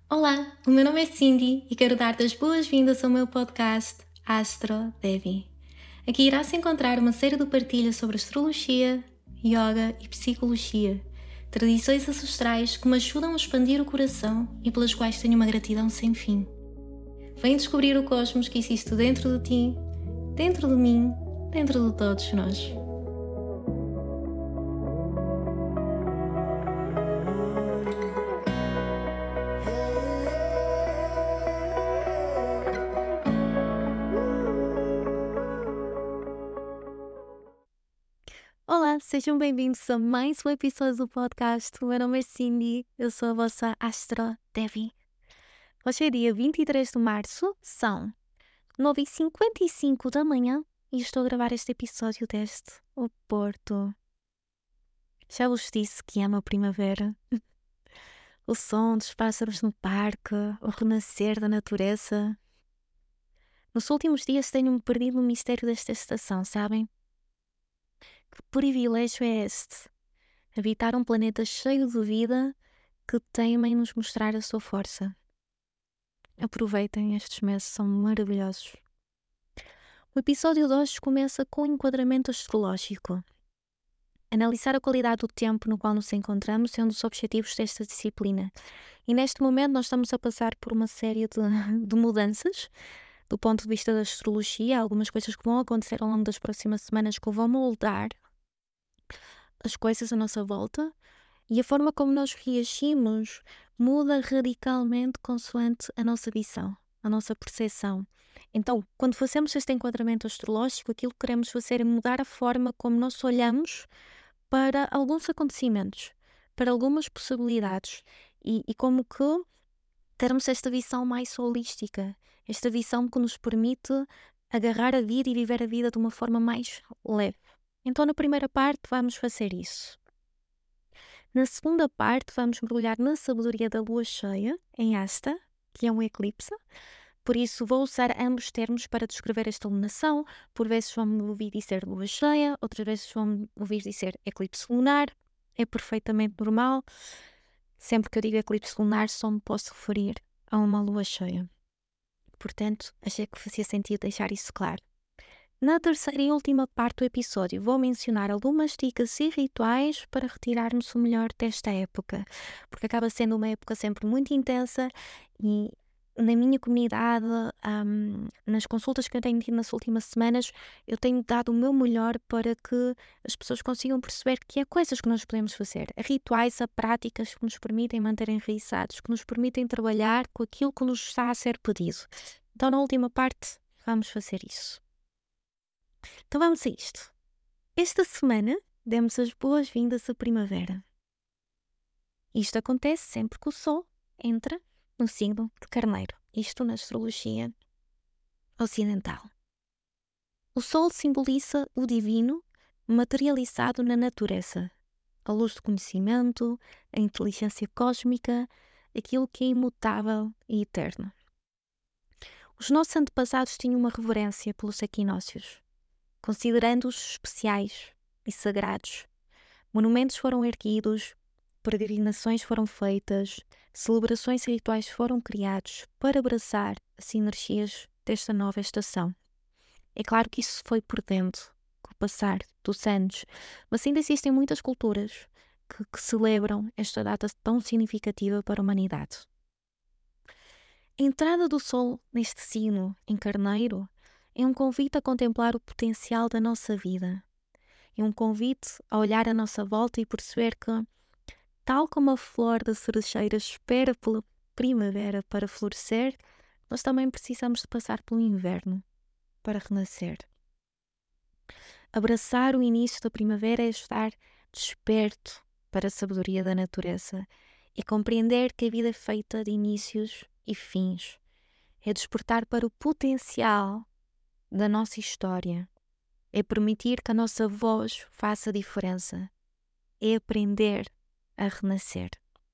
Olá, o meu nome é Cindy e quero dar-te as boas-vindas ao meu podcast Astro Devi. Aqui irás encontrar uma série de partilhas sobre astrologia, yoga e psicologia, tradições ancestrais que me ajudam a expandir o coração e pelas quais tenho uma gratidão sem fim. Vem descobrir o cosmos que existe dentro de ti, dentro de mim, dentro de todos nós. Olá, sejam bem-vindos a mais um episódio do podcast. O meu nome é Cindy, eu sou a vossa Astro Devi. Hoje é dia 23 de março, são 9h55 da manhã e estou a gravar este episódio desde o Porto. Já vos disse que amo a primavera. O som dos pássaros no parque, o renascer da natureza. Nos últimos dias tenho-me perdido no mistério desta estação, sabem? Que privilégio é este? Habitar um planeta cheio de vida que teima em nos mostrar a sua força. Aproveitem, estes meses são maravilhosos. O episódio de hoje começa com um enquadramento astrológico. Analisar a qualidade do tempo no qual nos encontramos é um dos objetivos desta disciplina. E neste momento nós estamos a passar por uma série de mudanças do ponto de vista da astrologia, algumas coisas que vão acontecer ao longo das próximas semanas que vão moldar as coisas à nossa volta e a forma como nós reagimos muda radicalmente consoante a nossa visão, a nossa percepção. Então, quando fazemos este enquadramento astrológico, aquilo que queremos fazer é mudar a forma como nós olhamos para alguns acontecimentos, para algumas possibilidades e como que termos esta visão mais holística, esta visão que nos permite agarrar a vida e viver a vida de uma forma mais leve. Então, na primeira parte, vamos fazer isso. Na segunda parte, vamos mergulhar na sabedoria da lua cheia, em Asta, que é um eclipse. Por isso, vou usar ambos termos para descrever esta lunação. Por vezes vão-me ouvir dizer lua cheia, outras vezes vão-me ouvir dizer eclipse lunar. É perfeitamente normal. Sempre que eu digo eclipse lunar, só me posso referir a uma lua cheia. Portanto, achei que fazia sentido deixar isso claro. Na terceira e última parte do episódio, vou mencionar algumas dicas e rituais para retirarmos o melhor desta época, porque acaba sendo uma época sempre muito intensa e na minha comunidade, nas consultas que eu tenho tido nas últimas semanas, eu tenho dado o meu melhor para que as pessoas consigam perceber que há coisas que nós podemos fazer, há rituais, há práticas que nos permitem manter enraizados, que nos permitem trabalhar com aquilo que nos está a ser pedido. Então, na última parte, vamos fazer isso. Então vamos a isto. Esta semana demos as boas-vindas à primavera. Isto acontece sempre que o Sol entra no signo de Carneiro. Isto na astrologia ocidental. O Sol simboliza o divino materializado na natureza, a luz do conhecimento, a inteligência cósmica, aquilo que é imutável e eterno. Os nossos antepassados tinham uma reverência pelos equinócios, considerando-os especiais e sagrados. Monumentos foram erguidos, peregrinações foram feitas, celebrações e rituais foram criados para abraçar as energias desta nova estação. É claro que isso foi perdendo com o passar dos anos, mas ainda existem muitas culturas que celebram esta data tão significativa para a humanidade. A entrada do Sol neste signo em Carneiro é um convite a contemplar o potencial da nossa vida. É um convite a olhar à nossa volta e perceber que, tal como a flor da cerejeira espera pela primavera para florescer, nós também precisamos de passar pelo inverno para renascer. Abraçar o início da primavera é estar desperto para a sabedoria da natureza e compreender que a vida é feita de inícios e fins. É despertar para o potencial da nossa história. É permitir que a nossa voz faça diferença. É aprender a renascer.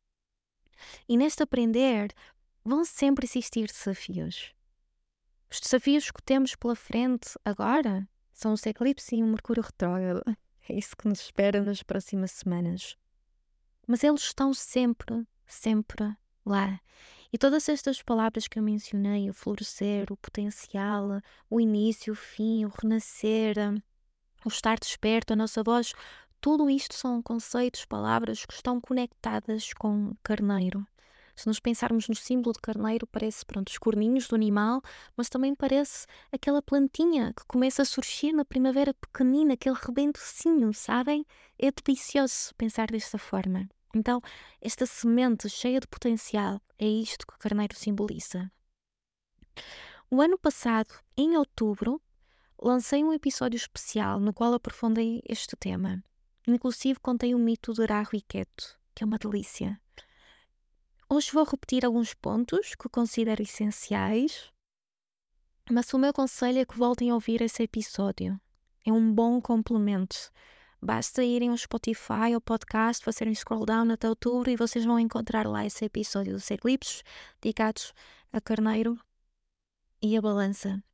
E neste aprender vão sempre existir desafios. Os desafios que temos pela frente agora são os eclipses e o Mercúrio retrógrado. É isso que nos espera nas próximas semanas. Mas eles estão sempre lá. E todas estas palavras que eu mencionei, o florescer, o potencial, o início, o fim, o renascer, o estar desperto, a nossa voz, tudo isto são conceitos, palavras que estão conectadas com carneiro. Se nos pensarmos no símbolo de carneiro, parece, pronto, os corninhos do animal, mas também parece aquela plantinha que começa a surgir na primavera pequenina, aquele rebentocinho, sabem? É delicioso pensar desta forma. Então, esta semente cheia de potencial é isto que o carneiro simboliza. O ano passado, em outubro, lancei um episódio especial no qual aprofundei este tema. Inclusive contei o mito de Rahu e Ketu, que é uma delícia. Hoje vou repetir alguns pontos que considero essenciais, mas o meu conselho é que voltem a ouvir esse episódio. É um bom complemento. Basta irem ao Spotify, ao podcast, fazerem scroll down até outubro e vocês vão encontrar lá esse episódio dos eclipses dedicados a Carneiro e a Balança.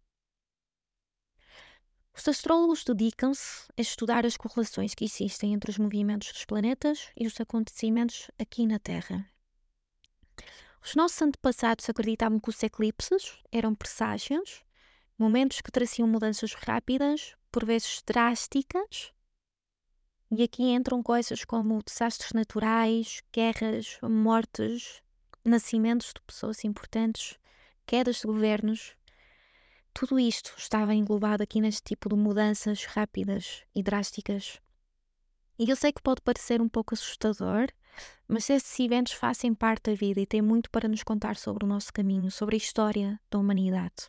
Os astrólogos dedicam-se a estudar as correlações que existem entre os movimentos dos planetas e os acontecimentos aqui na Terra. Os nossos antepassados acreditavam que os eclipses eram presságios, momentos que traziam mudanças rápidas, por vezes drásticas, e aqui entram coisas como desastres naturais, guerras, mortes, nascimentos de pessoas importantes, quedas de governos. Tudo isto estava englobado aqui neste tipo de mudanças rápidas e drásticas. E eu sei que pode parecer um pouco assustador, mas esses eventos fazem parte da vida e têm muito para nos contar sobre o nosso caminho, sobre a história da humanidade.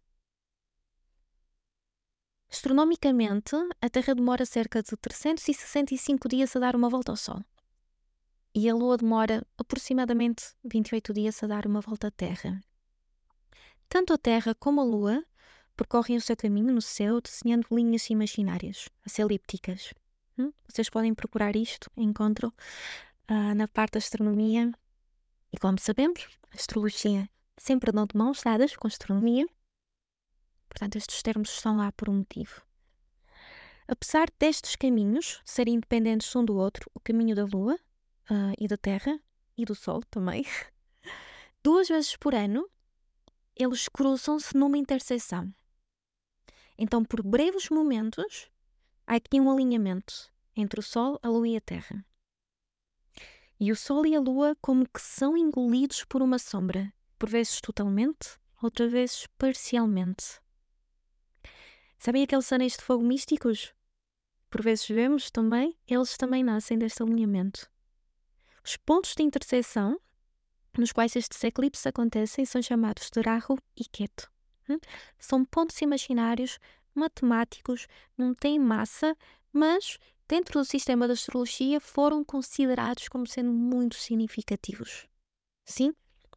Astronomicamente, a Terra demora cerca de 365 dias a dar uma volta ao Sol. E a Lua demora aproximadamente 28 dias a dar uma volta à Terra. Tanto a Terra como a Lua percorrem o seu caminho no céu desenhando linhas imaginárias, as elípticas. Vocês podem procurar isto, encontram na parte da astronomia. E como sabemos, a astrologia sempre andou de mãos dadas com a astronomia. Portanto, estes termos estão lá por um motivo. Apesar destes caminhos serem independentes um do outro, o caminho da Lua e da Terra e do Sol também, 2 vezes por ano, eles cruzam-se numa interseção. Então, por breves momentos, há aqui um alinhamento entre o Sol, a Lua e a Terra. E o Sol e a Lua como que são engolidos por uma sombra, por vezes totalmente, outras vezes parcialmente. Sabem aqueles anéis de fogo místicos? Por vezes vemos também, eles também nascem deste alinhamento. Os pontos de interseção nos quais estes eclipses acontecem são chamados de Rahu e Ketu. São pontos imaginários, matemáticos, não têm massa, mas dentro do sistema da astrologia foram considerados como sendo muito significativos. Sim?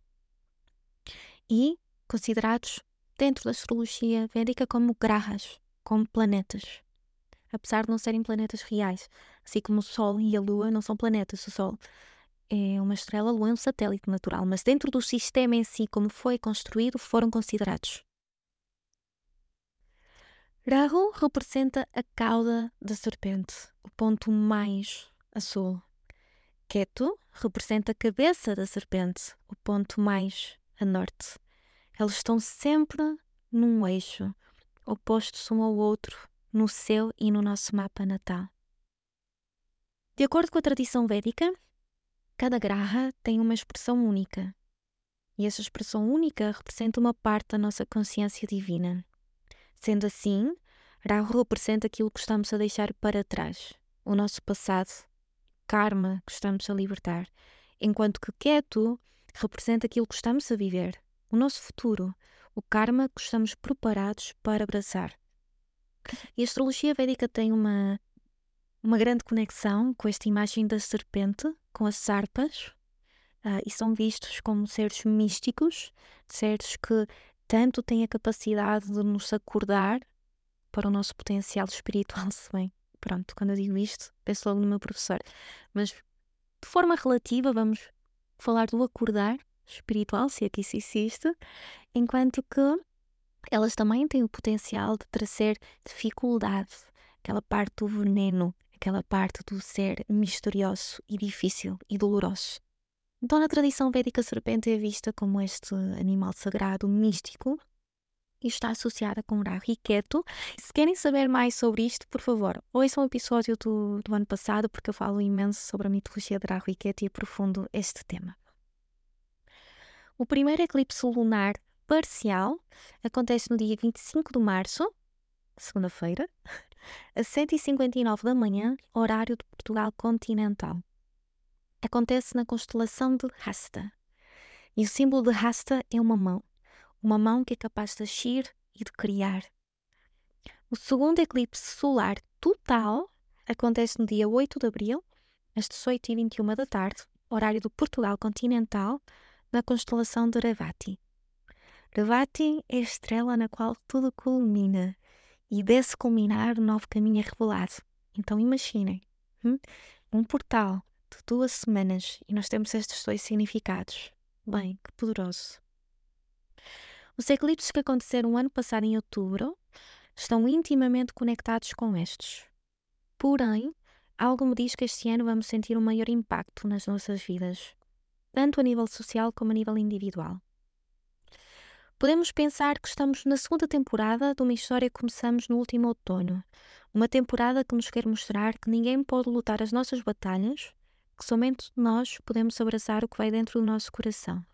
E considerados dentro da astrologia védica como grahas, como planetas. Apesar de não serem planetas reais. Assim como o Sol e a Lua não são planetas. O Sol é uma estrela, a Lua é um satélite natural. Mas dentro do sistema em si, como foi construído, foram considerados. Rahu representa a cauda da serpente, o ponto mais a sul. Ketu representa a cabeça da serpente, o ponto mais a norte. Eles estão sempre num eixo, opostos um ao outro, no céu e no nosso mapa natal. De acordo com a tradição védica, cada graha tem uma expressão única. E essa expressão única representa uma parte da nossa consciência divina. Sendo assim, Rahu representa aquilo que estamos a deixar para trás, o nosso passado, karma que estamos a libertar, enquanto que Ketu representa aquilo que estamos a viver, o nosso futuro, o karma que estamos preparados para abraçar. E a astrologia védica tem uma grande conexão com esta imagem da serpente, com as sarpas, e são vistos como seres místicos, seres que tanto têm a capacidade de nos acordar para o nosso potencial espiritual, se bem. Pronto, quando eu digo isto, penso logo no meu professor. Mas, de forma relativa, vamos falar do acordar espiritual, se aqui se existe, enquanto que elas também têm o potencial de trazer dificuldade, aquela parte do veneno, aquela parte do ser misterioso e difícil e doloroso. Então, na tradição védica, a serpente é vista como este animal sagrado, místico, e está associada com Rahu e Ketu. Se querem saber mais sobre isto, por favor, ouçam um episódio do ano passado, porque eu falo imenso sobre a mitologia de Rahu e Ketu e aprofundo este tema. O primeiro eclipse lunar parcial acontece no dia 25 de março, segunda-feira, às 7h59 da manhã, horário de Portugal continental. Acontece na constelação de Hasta. E o símbolo de Hasta é uma mão que é capaz de agir e de criar. O segundo eclipse solar total acontece no dia 8 de abril, às 18h21 da tarde, horário do Portugal continental, na constelação de Revati. Revati é a estrela na qual tudo culmina, e desse culminar um novo caminho é revelado. Então imaginem, um portal de 2 semanas e nós temos estes 2 significados. Bem, que poderoso. Os eclipses que aconteceram o ano passado em outubro estão intimamente conectados com estes. Porém, algo me diz que este ano vamos sentir um maior impacto nas nossas vidas, tanto a nível social como a nível individual. Podemos pensar que estamos na segunda temporada de uma história que começamos no último outono. Uma temporada que nos quer mostrar que ninguém pode lutar as nossas batalhas, que somente nós podemos abraçar o que vai dentro do nosso coração.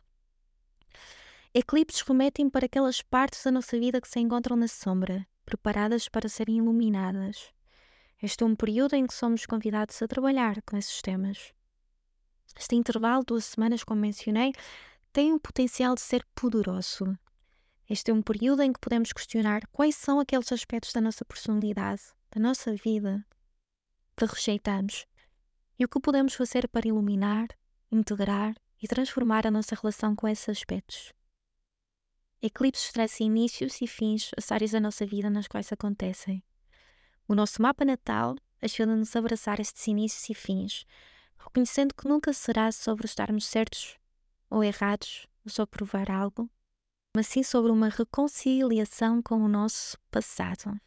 Eclipses remetem para aquelas partes da nossa vida que se encontram na sombra, preparadas para serem iluminadas. Este é um período em que somos convidados a trabalhar com esses temas. Este intervalo de 2 semanas, como mencionei, tem o potencial de ser poderoso. Este é um período em que podemos questionar quais são aqueles aspectos da nossa personalidade, da nossa vida, que rejeitamos e o que podemos fazer para iluminar, integrar e transformar a nossa relação com esses aspectos. Eclipses trazem inícios e fins às áreas da nossa vida nas quais acontecem. O nosso mapa natal ajuda-nos a abraçar estes inícios e fins, reconhecendo que nunca será sobre estarmos certos ou errados, ou só provar algo, mas sim sobre uma reconciliação com o nosso passado.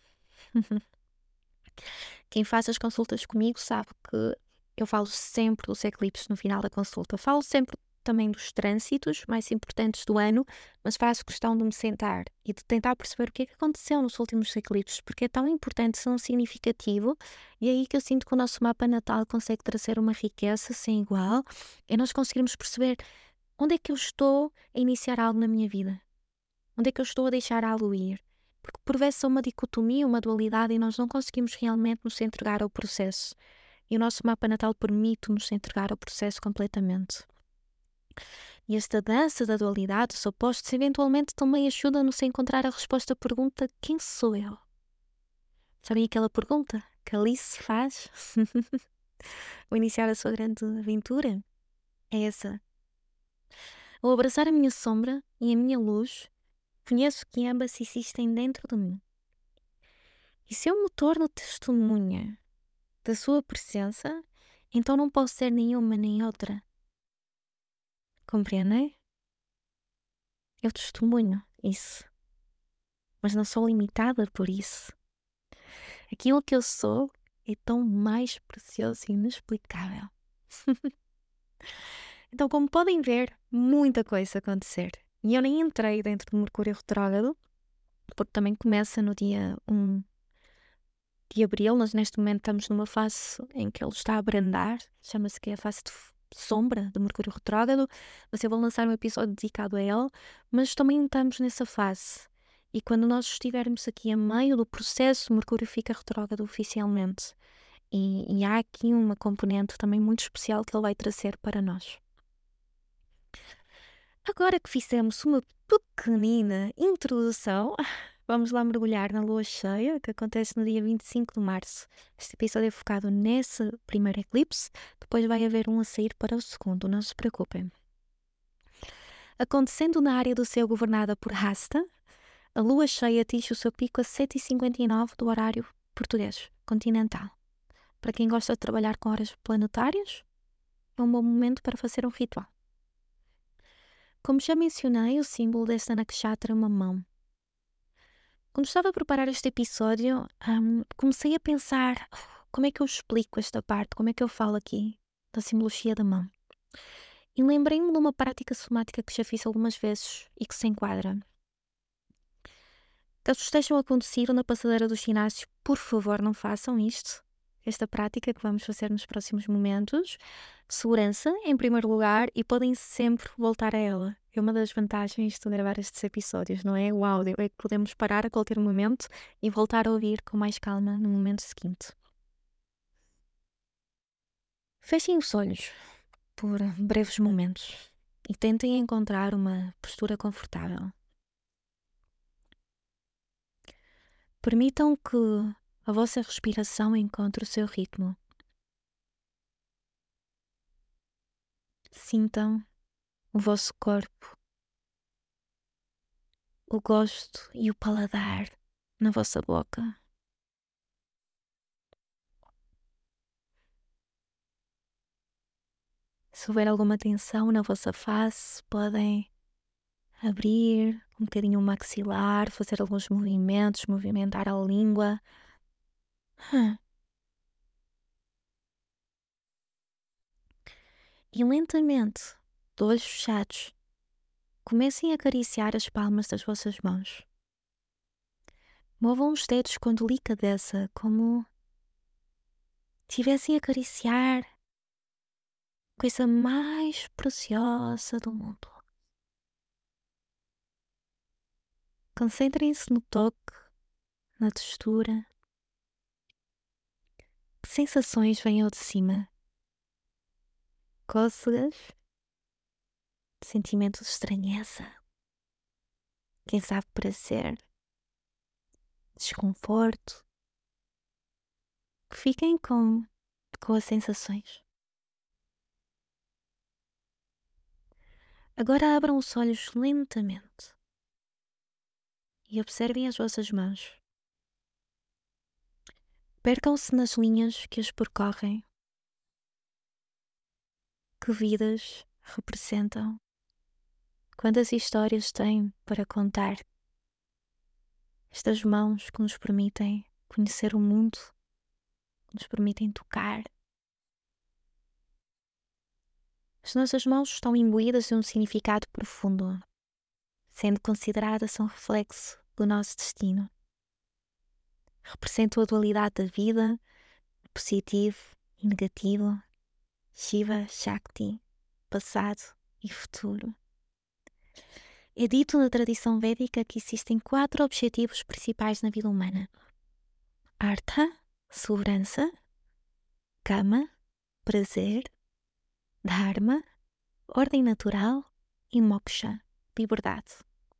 Quem faz as consultas comigo sabe que eu falo sempre dos eclipses no final da consulta. Falo sempre também dos trânsitos mais importantes do ano, mas faço questão de me sentar e de tentar perceber o que é que aconteceu nos últimos eclipses, porque é tão importante, tão significativo, e é aí que eu sinto que o nosso mapa natal consegue trazer uma riqueza sem igual, e nós conseguirmos perceber onde é que eu estou a iniciar algo na minha vida, onde é que eu estou a deixar algo ir, porque por vezes é uma dicotomia, uma dualidade, e nós não conseguimos realmente nos entregar ao processo, e o nosso mapa natal permite-nos entregar ao processo completamente. E esta dança da dualidade, os opostos, eventualmente também ajuda-nos a encontrar a resposta à pergunta: quem sou eu? Sabem aquela pergunta que Alice faz ao iniciar a sua grande aventura? É essa. Ao abraçar a minha sombra e a minha luz, conheço que ambas existem dentro de mim. E se eu me torno testemunha da sua presença, então não posso ser nenhuma nem outra. Compreendem? Eu testemunho isso, mas não sou limitada por isso. Aquilo que eu sou é tão mais precioso e inexplicável. Então, como podem ver, muita coisa a acontecer. E eu nem entrei dentro do Mercúrio retrógrado, porque também começa no dia 1 de abril. Nós neste momento estamos numa fase em que ele está a abrandar, chama-se que é a fase de sombra do Mercúrio retrógrado, mas eu vou lançar um episódio dedicado a ele, mas também estamos nessa fase. E quando nós estivermos aqui a meio do processo, o Mercúrio fica retrógrado oficialmente. E há aqui uma componente também muito especial que ele vai trazer para nós. Agora que fizemos uma pequenina introdução, vamos lá mergulhar na lua cheia, que acontece no dia 25 de março. Este episódio é focado nesse primeiro eclipse, depois vai haver um a sair para o segundo, não se preocupem. Acontecendo na área do céu governada por Hasta, a lua cheia atinge o seu pico a 7h59 do horário português, continental. Para quem gosta de trabalhar com horas planetárias, é um bom momento para fazer um ritual. Como já mencionei, o símbolo desta nakshatra é uma mão. Quando estava a preparar este episódio, comecei a pensar como é que eu explico esta parte, como é que eu falo aqui da simbologia da mão. E lembrei-me de uma prática somática que já fiz algumas vezes e que se enquadra. Caso estejam a conduzir ou na passadeira do ginásio, por favor, não façam isto. Esta prática que vamos fazer nos próximos momentos. Segurança, em primeiro lugar, e podem sempre voltar a ela. É uma das vantagens de gravar estes episódios, não é? O áudio é que podemos parar a qualquer momento e voltar a ouvir com mais calma no momento seguinte. Fechem os olhos por breves momentos e tentem encontrar uma postura confortável. Permitam que a vossa respiração encontre o seu ritmo. Sintam o vosso corpo, o gosto e o paladar na vossa boca. Se houver alguma tensão na vossa face, podem abrir um bocadinho o maxilar, fazer alguns movimentos, movimentar a língua. E lentamente, de olhos fechados, comecem a acariciar as palmas das vossas mãos. Movam os dedos com delicadeza, como estivessem a acariciar a coisa mais preciosa do mundo. Concentrem-se no toque, na textura. Que sensações vêm ao de cima? Cócegas? Sentimentos de estranheza? Quem sabe prazer? Desconforto? Fiquem com as sensações. Agora abram os olhos lentamente e observem as vossas mãos. Percam-se nas linhas que as percorrem. Que vidas representam? Quantas histórias têm para contar? Estas mãos que nos permitem conhecer o mundo, que nos permitem tocar. As nossas mãos estão imbuídas de um significado profundo, sendo consideradas um reflexo do nosso destino. Representam a dualidade da vida, positivo e negativo, Shiva, Shakti, passado e futuro. É dito na tradição védica que existem 4 objetivos principais na vida humana: Artha, segurança; Kama, prazer; Dharma, ordem natural; e Moksha, liberdade.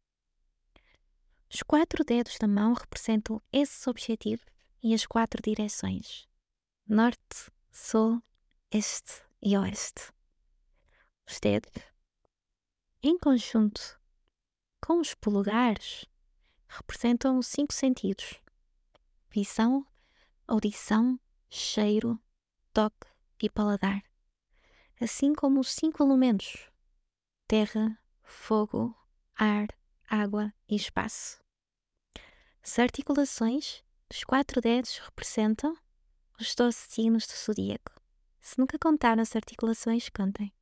Os 4 dedos da mão representam esses objetivos e as 4 direções: norte, sul, este e oeste. Os dedos, em conjunto com os polegares, representam os 5 sentidos: visão, audição, cheiro, toque e paladar, assim como os 5 elementos: terra, fogo, ar, água e espaço. As articulações dos 4 dedos representam os 12 signos do zodíaco. Se nunca contaram as articulações, contem.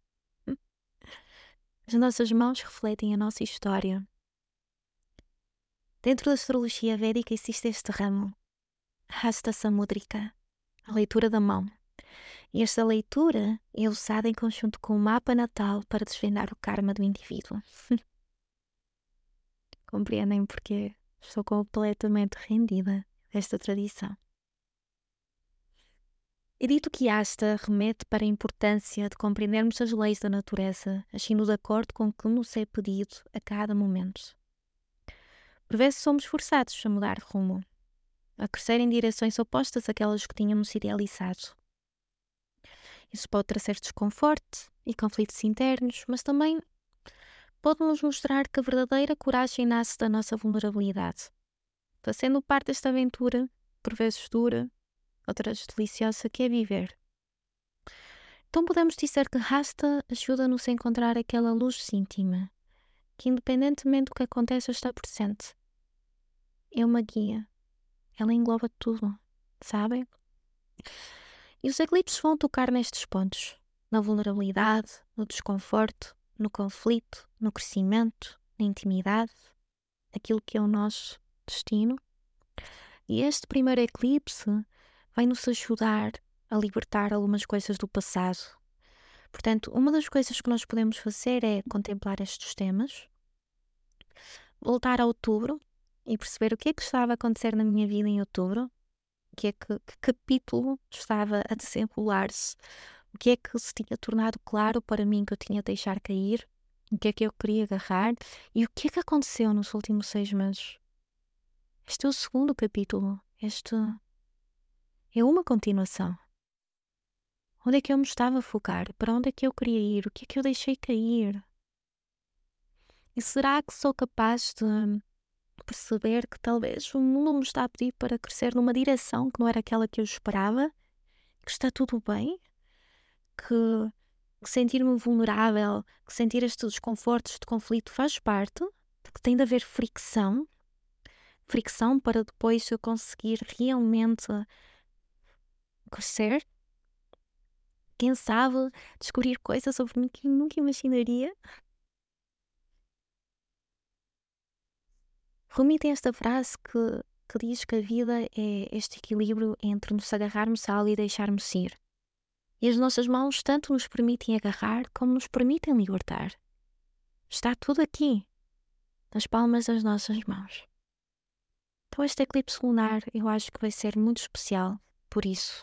As nossas mãos refletem a nossa história. Dentro da astrologia védica existe este ramo, Hasta Samudrika, a leitura da mão. E esta leitura é usada em conjunto com o mapa natal para desvendar o karma do indivíduo. Compreendem porque estou completamente rendida a esta tradição. É dito que Hasta remete para a importância de compreendermos as leis da natureza, agindo de acordo com o que nos é pedido a cada momento. Por vezes somos forçados a mudar de rumo, a crescer em direções opostas àquelas que tínhamos idealizado. Isso pode trazer desconforto e conflitos internos, mas também pode nos mostrar que a verdadeira coragem nasce da nossa vulnerabilidade, fazendo parte desta aventura, por vezes dura, outras deliciosa, que é viver. Então podemos dizer que Hasta ajuda-nos a encontrar aquela luz íntima, que independentemente do que aconteça está presente. É uma guia. Ela engloba tudo, sabem? E os eclipses vão tocar nestes pontos. na vulnerabilidade, no desconforto, no conflito, no crescimento, na intimidade, aquilo que é o nosso destino. E este primeiro eclipse vai nos ajudar a libertar algumas coisas do passado. Portanto, uma das coisas que nós podemos fazer é contemplar estes temas, voltar a outubro e perceber o que é que estava a acontecer na minha vida em outubro, que capítulo estava a desenrolar-se, o que é que se tinha tornado claro para mim que eu tinha de deixar cair, o que é que eu queria agarrar e o que é que aconteceu nos últimos 6 meses. Este é o segundo capítulo, este é uma continuação. Onde é que eu me estava a focar? Para onde é que eu queria ir? O que é que eu deixei cair? E será que sou capaz de perceber que talvez o mundo me está a pedir para crescer numa direção que não era aquela que eu esperava? Que está tudo bem? Que sentir-me vulnerável, que sentir estes desconfortos de conflito faz parte? Que tem de haver fricção? Fricção para depois eu conseguir realmente crescer? Quem sabe descobrir coisas sobre mim que eu nunca imaginaria? Rumi tem esta frase que diz que a vida é este equilíbrio entre nos agarrarmos a algo e deixarmos ir. E as nossas mãos tanto nos permitem agarrar como nos permitem libertar. Está tudo aqui, nas palmas das nossas mãos. Então este eclipse lunar eu acho que vai ser muito especial por isso.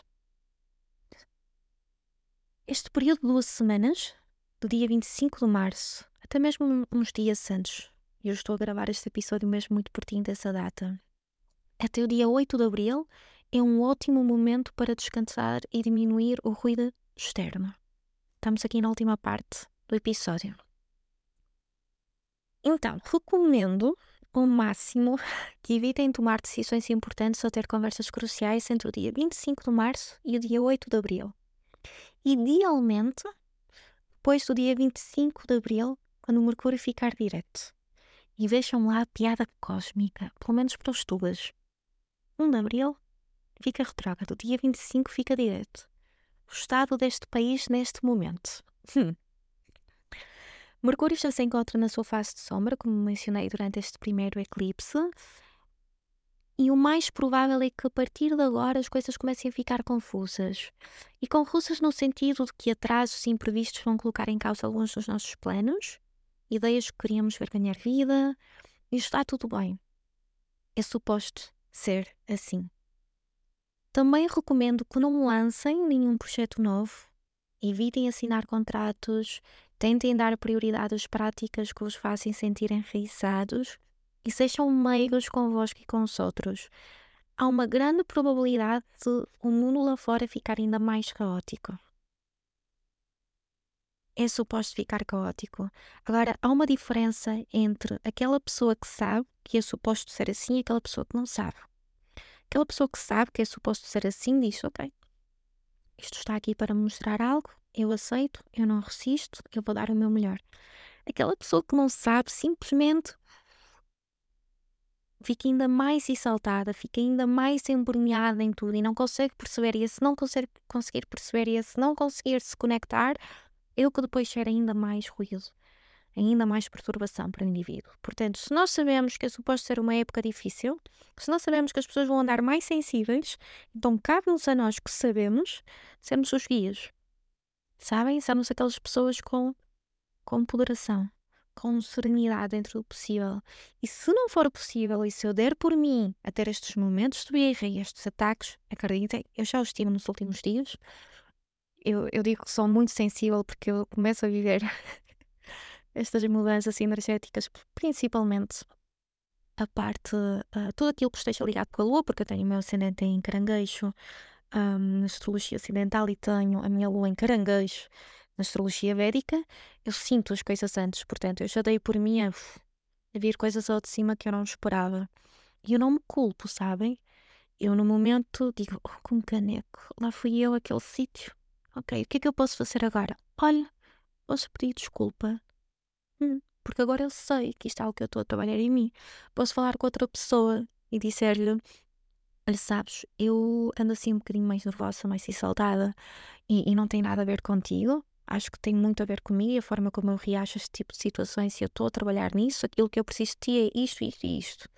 Este período de 2 semanas, do dia 25 de março, até mesmo uns dias antes, e eu estou a gravar este episódio mesmo muito pertinho dessa data, até o dia 8 de abril, é um ótimo momento para descansar e diminuir o ruído externo. Estamos aqui na última parte do episódio. Então, recomendo ao máximo que evitem tomar decisões importantes ou ter conversas cruciais entre o dia 25 de março e o dia 8 de abril. Idealmente, depois do dia 25 de abril, quando o Mercúrio ficar direto. E vejam lá a piada cósmica, pelo menos para os tubas. 1 de abril fica retrógrado, dia 25 fica direto. O estado deste país neste momento. Mercúrio já se encontra na sua fase de sombra, como mencionei durante este primeiro eclipse, e o mais provável é que a partir de agora as coisas comecem a ficar confusas. E confusas no sentido de que atrasos imprevistos vão colocar em causa alguns dos nossos planos, ideias que queríamos ver ganhar vida, e está tudo bem. É suposto ser assim. Também recomendo que não lancem nenhum projeto novo, evitem assinar contratos, tentem dar prioridade às práticas que vos fazem sentir enraizados e sejam meigos convosco e com os outros. Há uma grande probabilidade de o mundo lá fora ficar ainda mais caótico. É suposto ficar caótico. Agora, há uma diferença entre aquela pessoa que sabe que é suposto ser assim e aquela pessoa que não sabe. Aquela pessoa que sabe que é suposto ser assim diz, ok, isto está aqui para me mostrar algo, eu aceito, eu não resisto, eu vou dar o meu melhor. Aquela pessoa que não sabe simplesmente fica ainda mais exaltada, fica ainda mais embrulhada em tudo e não consegue perceber, e se não conseguir perceber e se não conseguir se conectar, é o que depois gera ainda mais ruído, ainda mais perturbação para o indivíduo. Portanto, se nós sabemos que é suposto ser uma época difícil, se nós sabemos que as pessoas vão andar mais sensíveis, então cabe-nos a nós que sabemos sermos os guias. Sabem? Sermos aquelas pessoas com moderação, com serenidade dentro do possível. E se não for possível, e se eu der por mim a ter estes momentos de birra e estes ataques, acreditem, eu já os tive nos últimos dias. Eu digo que sou muito sensível porque eu começo a viver estas mudanças energéticas, principalmente a parte, tudo aquilo que esteja ligado com a lua, porque eu tenho o meu ascendente em caranguejo, na astrologia ocidental, e tenho a minha lua em caranguejo na astrologia védica. Eu sinto as coisas antes, portanto, eu já dei por mim a vir coisas ao de cima que eu não esperava. E eu não me culpo, sabem? Eu no momento digo, oh, com caneco, lá fui eu àquele sítio. Ok, o que é que eu posso fazer agora? Olha, posso pedir desculpa. Porque agora eu sei que isto é algo que eu estou a trabalhar em mim. Posso falar com outra pessoa e dizer-lhe, olha, sabes, eu ando assim um bocadinho mais nervosa, mais exaltada e não tem nada a ver contigo. Acho que tem muito a ver comigo e a forma como eu reajo a este tipo de situações. Se eu estou a trabalhar nisso, aquilo que eu preciso de ti é isto, isto e isto.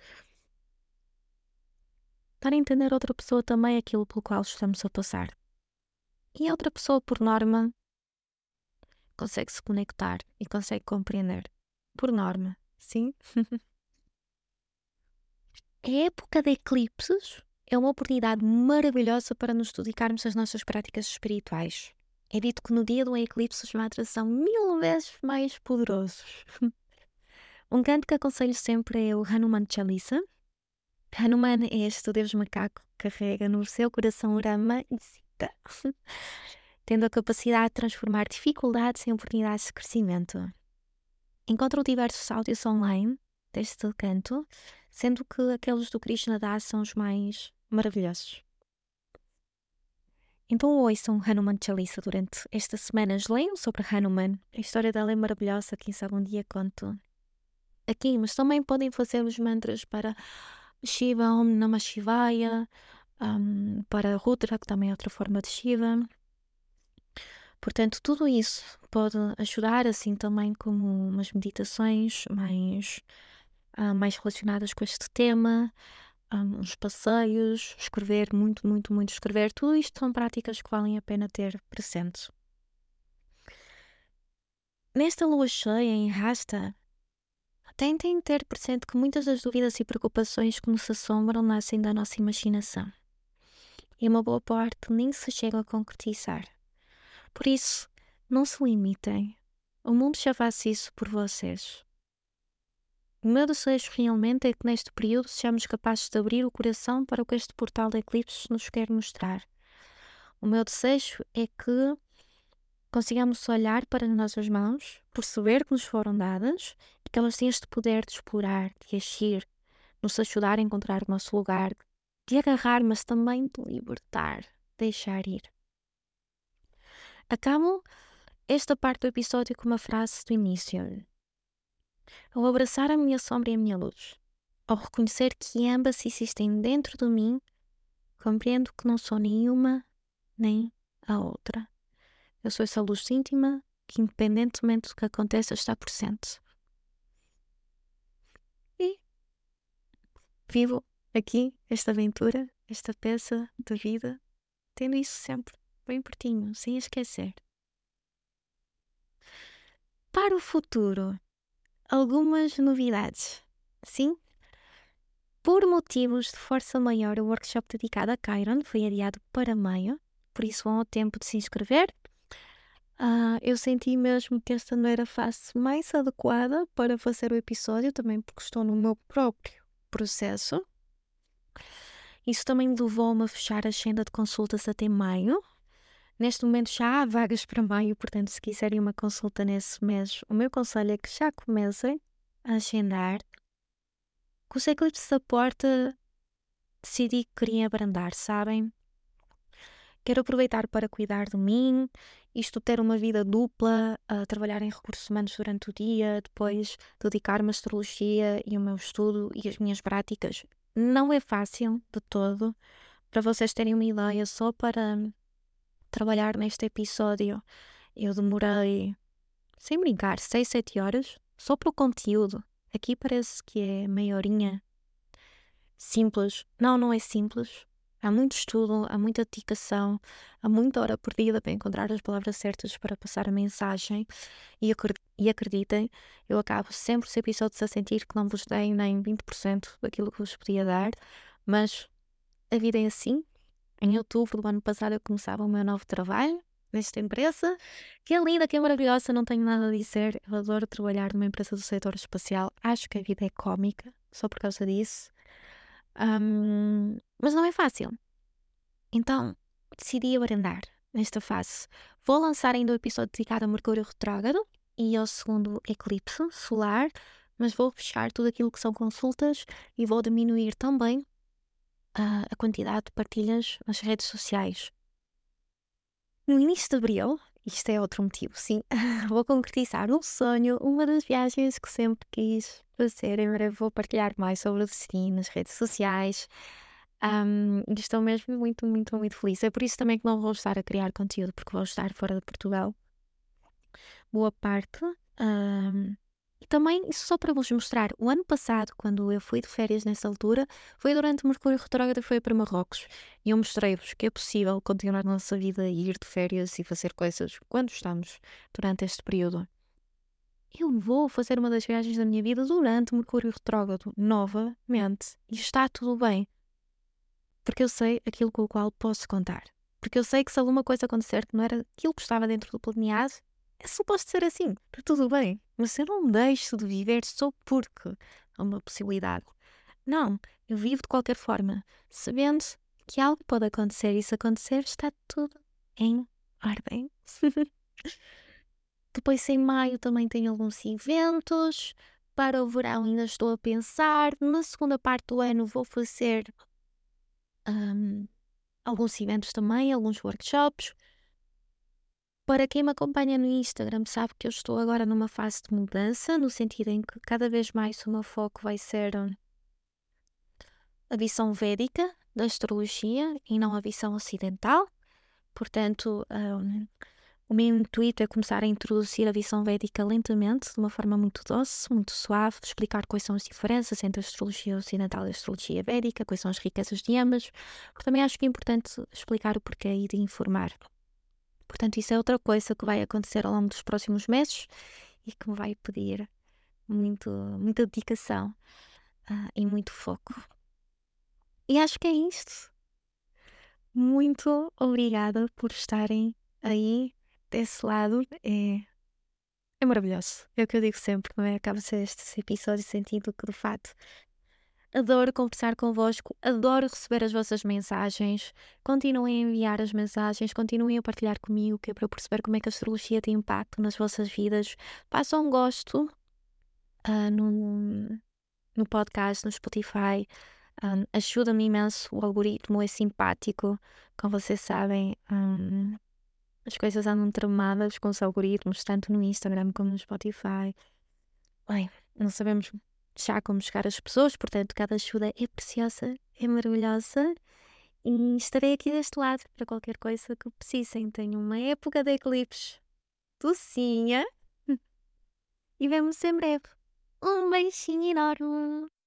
Estar a entender outra pessoa também aquilo pelo qual estamos a passar. E a outra pessoa, por norma, consegue se conectar e consegue compreender. Por norma, sim. A época de eclipses é uma oportunidade maravilhosa para nos dedicarmos às nossas práticas espirituais. É dito que no dia do eclipse os mantras são 1000 vezes mais poderosos. Um canto que aconselho sempre é o Hanuman Chalisa. Hanuman é este deus macaco que carrega no seu coração Rama e Sita, tendo a capacidade de transformar dificuldades em oportunidades de crescimento. Encontram diversos áudios online deste canto, sendo que aqueles do Krishna Das são os mais maravilhosos. Então ouçam Hanuman Chalisa durante estas semanas, leiam sobre Hanuman. A história dela é maravilhosa, quem sabe um dia conto aqui, mas também podem fazer os mantras para Shiva, Om Namah Shivaya, para Rudra, que também é outra forma de Shiva. Portanto, tudo isso pode ajudar, assim também como umas meditações mais relacionadas com este tema, uns passeios, escrever, muito, muito, muito escrever. Tudo isto são práticas que valem a pena ter presente. Nesta lua cheia em Rasta, tentem ter presente que muitas das dúvidas e preocupações que nos assombram nascem da nossa imaginação. E uma boa parte nem se chega a concretizar. Por isso, não se limitem. O mundo já faz isso por vocês. O meu desejo realmente é que neste período sejamos capazes de abrir o coração para o que este portal de eclipses nos quer mostrar. O meu desejo é que consigamos olhar para as nossas mãos, perceber que nos foram dadas e que elas têm este poder de explorar, de agir, nos ajudar a encontrar o nosso lugar, de agarrar, mas também de libertar, deixar ir. Acabo esta parte do episódio com uma frase do início. Ao abraçar a minha sombra e a minha luz, ao reconhecer que ambas existem dentro de mim, compreendo que não sou nenhuma nem a outra. Eu sou essa luz íntima que, independentemente do que aconteça, está presente. E vivo aqui esta aventura, esta peça de vida, tendo isso sempre bem pertinho, sem esquecer. Para o futuro, algumas novidades. Sim? Por motivos de força maior, o workshop dedicado a Chiron foi adiado para maio, por isso vão ao tempo de se inscrever. Eu senti mesmo que esta não era a fase mais adequada para fazer o episódio, também porque estou no meu próprio processo. Isso também levou-me a fechar a agenda de consultas até maio. Neste momento já há vagas para maio, portanto, se quiserem uma consulta nesse mês, o meu conselho é que já comecem a agendar. Com os eclipses da porta, decidi que queria abrandar, sabem? Quero aproveitar para cuidar de mim, isto ter uma vida dupla, a trabalhar em recursos humanos durante o dia, depois dedicar-me à astrologia e ao meu estudo e as minhas práticas. Não é fácil de todo. Para vocês terem uma ideia, só para trabalhar neste episódio, eu demorei, sem brincar, 6, 7 horas só para o conteúdo. Aqui parece que é meia horinha. Simples. Não, não é simples. Há muito estudo, há muita dedicação, há muita hora perdida para encontrar as palavras certas para passar a mensagem. E acreditem, eu acabo sempre os episódios a sentir que não vos dei nem 20% daquilo que vos podia dar, mas a vida é assim. Em outubro do ano passado eu começava o meu novo trabalho nesta empresa, que é linda, que é maravilhosa, não tenho nada a dizer. Eu adoro trabalhar numa empresa do setor espacial. Acho que a vida é cómica, só por causa disso. Mas não é fácil. Então, decidi abrandar nesta fase. Vou lançar ainda o episódio dedicado a Mercúrio retrógrado e ao segundo eclipse solar, mas vou fechar tudo aquilo que são consultas e vou diminuir também a quantidade de partilhas nas redes sociais. No início de abril, isto é outro motivo, sim, vou concretizar um sonho, uma das viagens que sempre quis fazer. Em breve vou partilhar mais sobre o destino nas redes sociais. E estou mesmo muito, muito, muito feliz. É por isso também que não vou estar a criar conteúdo, porque vou estar fora de Portugal. boa parte. E também, isso só para vos mostrar, o ano passado, quando eu fui de férias nessa altura, foi durante Mercúrio retrógrado e foi para Marrocos. E eu mostrei-vos que é possível continuar a nossa vida e ir de férias e fazer coisas quando estamos durante este período. Eu vou fazer uma das viagens da minha vida durante Mercúrio retrógrado, novamente, e está tudo bem, porque eu sei aquilo com o qual posso contar. Porque eu sei que se alguma coisa acontecer que não era aquilo que estava dentro do planeado, é suposto ser assim, está tudo bem. Mas eu não deixo de viver só porque há uma possibilidade. Não, eu vivo de qualquer forma, sabendo que algo pode acontecer e se acontecer está tudo em ordem. Depois em maio também tenho alguns eventos. Para o verão ainda estou a pensar. Na segunda parte do ano vou fazer hum, alguns eventos também, alguns workshops. Para quem me acompanha no Instagram sabe que eu estou agora numa fase de mudança, no sentido em que cada vez mais o meu foco vai ser a visão védica da astrologia e não a visão ocidental. Portanto, o meu intuito é começar a introduzir a visão védica lentamente, de uma forma muito doce, muito suave, explicar quais são as diferenças entre a astrologia ocidental e a astrologia védica, quais são as riquezas de ambas, porque também acho que é importante explicar o porquê e de informar. Portanto, isso é outra coisa que vai acontecer ao longo dos próximos meses e que me vai pedir muita dedicação e muito foco. E acho que é isto. Muito obrigada por estarem aí desse lado. É maravilhoso. É o que eu digo sempre, não é? Acaba de ser este episódio sentindo que, de facto, adoro conversar convosco, adoro receber as vossas mensagens. Continuem a enviar as mensagens, continuem a partilhar comigo, que é para eu perceber como é que a astrologia tem impacto nas vossas vidas. Façam um gosto no podcast, no Spotify. Ajuda-me imenso, o algoritmo é simpático, como vocês sabem. As coisas andam tramadas com os algoritmos, tanto no Instagram como no Spotify. Bem, não sabemos já como chegar às pessoas, portanto, cada ajuda é preciosa, é maravilhosa. E estarei aqui deste lado para qualquer coisa que precisem. Tenho uma época de eclipses docinha e vemos em breve. Um beijinho enorme.